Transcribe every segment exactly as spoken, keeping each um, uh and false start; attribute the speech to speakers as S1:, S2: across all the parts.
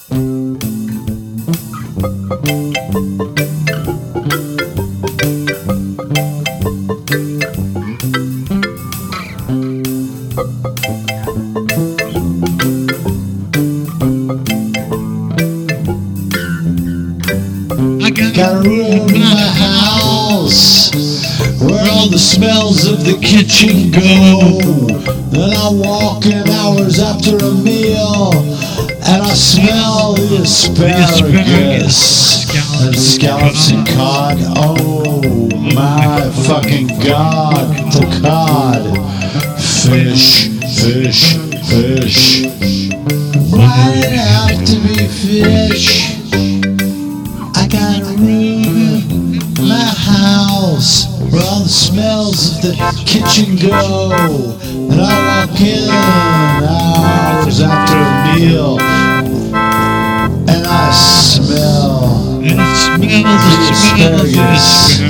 S1: Got a room in my house where all the smells of the kitchen go. Then I walk in hours after a meal and I smell the asparagus and scallops and cod. Oh my fucking god, the cod. Fish, fish, fish. Why did it have to be fish? I got a room in my house where all the smells of the kitchen go. And I walk in hours after a meal and I smell
S2: And it smells,
S1: the
S2: it smells,
S1: asparagus.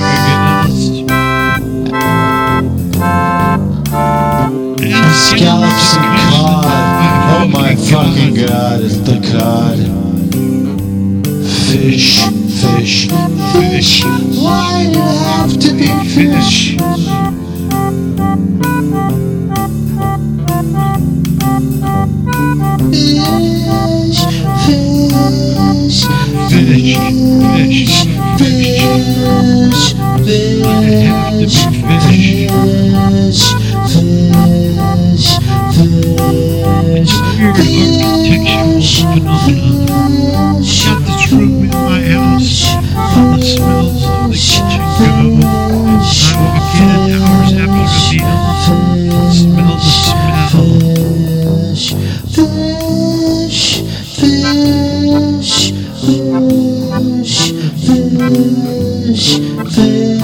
S2: And
S1: Scallops and cod. Oh my fucking god, it's the cod. Fish, fish, fish. Why did it have to be fish? Fish, fish,
S2: fish, fish,
S1: fish, fish,
S2: Why did it have to be fish?
S1: fish, fish,
S2: Weird architectural
S1: fish,
S2: phenomenon. Got this room in my house. All the smells of the kitchen go. I walk in hours after a meal. Smell the smell.
S1: fish, fish, fish, fish, fish, fish.